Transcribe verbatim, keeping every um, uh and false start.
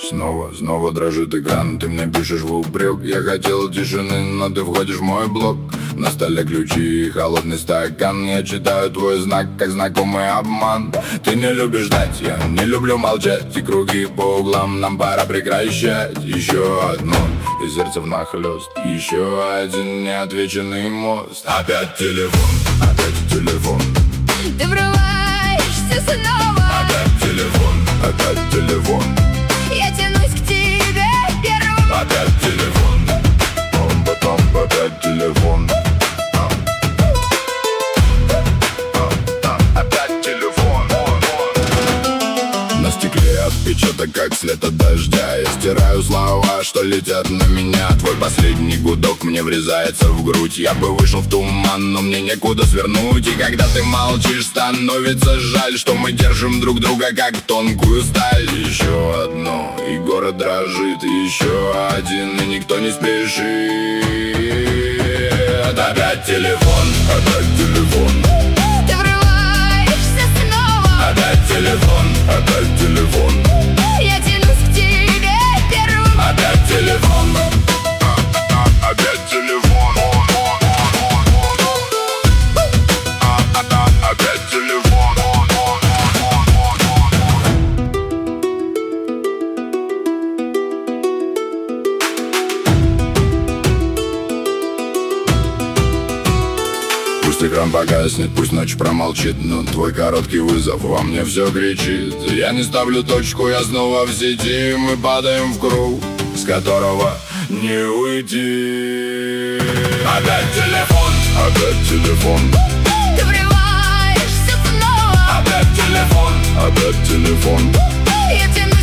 Снова, снова дрожит экран, ты мне пишешь в упрек. Я хотел тишины, но ты входишь в мой блог. На столе ключи и холодный стакан. Я читаю твой знак, как знакомый обман. Ты не любишь ждать, я не люблю молчать. И круги по углам, нам пора прекращать. Еще одно, и сердце внахлёст. Еще один неотвеченный мост. Опять телефон, опять телефон. Ты врываешься снова. Опять телефон, опять телефон. Я тянусь к тебе первым. Опять телефон, пом-пом, опять телефон. Опять телефон. На стекле отпечаток, как след от дождя. Я стираю слова, что летят на меня. Твой последний гудок мне врезается в грудь. Я бы вышел в туман, но мне некуда свернуть. И когда ты молчишь, становится жаль, что мы держим друг друга как тонкую сталь. Еще одно, и город дрожит. Еще один, и никто не спешит. Опять телефон, опять телефон. Ты врываешься снова. Опять телефон, опять телефон. Я тянусь к тебе первым. Опять телефон. Опять телефон. Опять телефон. Пусть экран погаснет, пусть ночь промолчит, но твой короткий вызов во мне все кричит. Я не ставлю точку, я снова в сети. Мы падаем в круг, с которого не уйти. Опять телефон, опять телефон. Ты врываешься снова. Опять телефон, опять телефон. Я тянусь